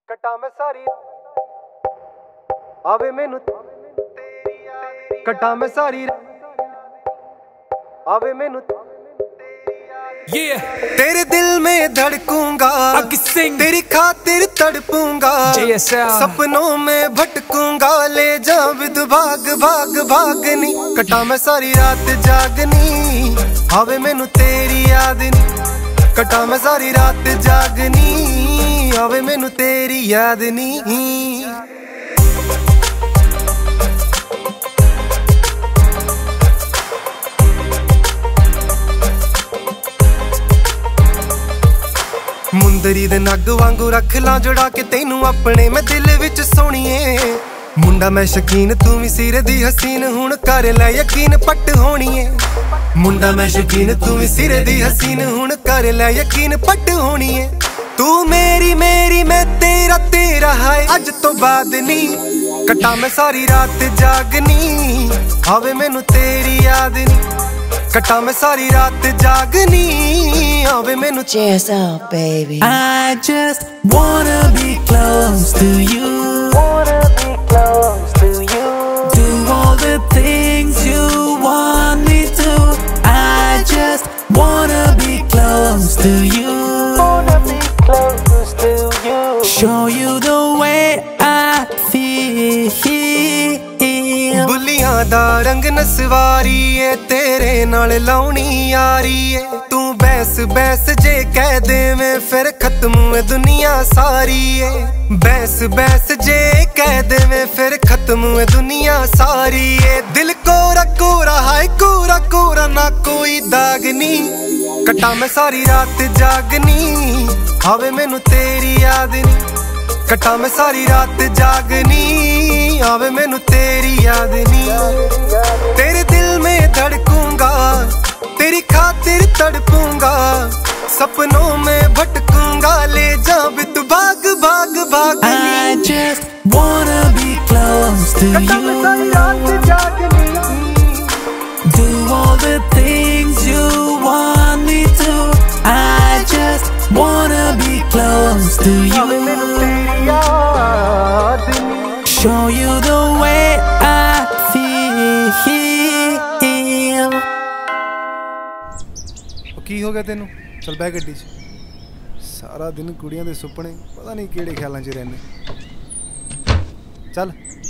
कटा मैं सारी आवे मैनू कटा मैं सारी आवे मैनू तेरे दिल में धड़कूंगा तेरी खातिर तड़पूंगा सपनों में भटकूंगा ले जा विद भाग भाग भागनी कटा मैं सारी रात जागनी आवे मैनू तेरी याद नी कटा मैं सारी रात जागनी आवे मैनू तेरी याद नी मुंदरी दे नग वांगू रख ला जोड़ा के तेनू अपने मैं दिल विच सोणीए मुंडा मैं शकीन तू भी सिर दी हसीन हुण कर ले यकीन पट होणीए मुंडा मैं शकीन तू भी सिर दी हसीन हुण कर ले यकीन पट होणीए तू मेरी मेरी मैं तेरा तेरा है अज तो बाद नी कटा मैं सारी रात जागनी आवे मैनू तेरी याद नी कटा मैं सारी रात जागनी आवे मैनू Cheers up, baby. I just wanna be close to you. Wanna be close to you. Do all the things you want me to. I just wanna be close to you. Wanna be close to you. Show you the way I feel. बुलियां दा रंग नसवारी है तेरे नाल लाउनी यारी है तू बैस बैस जे कह दे मैं फिर खत्म है दुनिया सारी है बैस बैस जे कह दे मैं फिर खत्म है दुनिया सारी है दिल कोरा कोरा है कोरा कोरा ना कोई दाग नी कटा मैं सारी रात जागनी आवे मैनू तेरी याद नी कटा मैं सारी रात जागनी आवे मैनू तेरी याद नी तेरे दिल में धड़कूंगा तेरी खातिर तड़पूंगा सपनों में भटकूंगा ले जा बित भाग भाग भाग I just wanna be close to you. Do all the things you want me to. I just wanna be close to you. Show you the way I feel. की हो गया तेनू चल बह गड्डी च सारा दिन कुड़ियां दे सुपने पता नहीं केड़े ख्यालां च रहने चल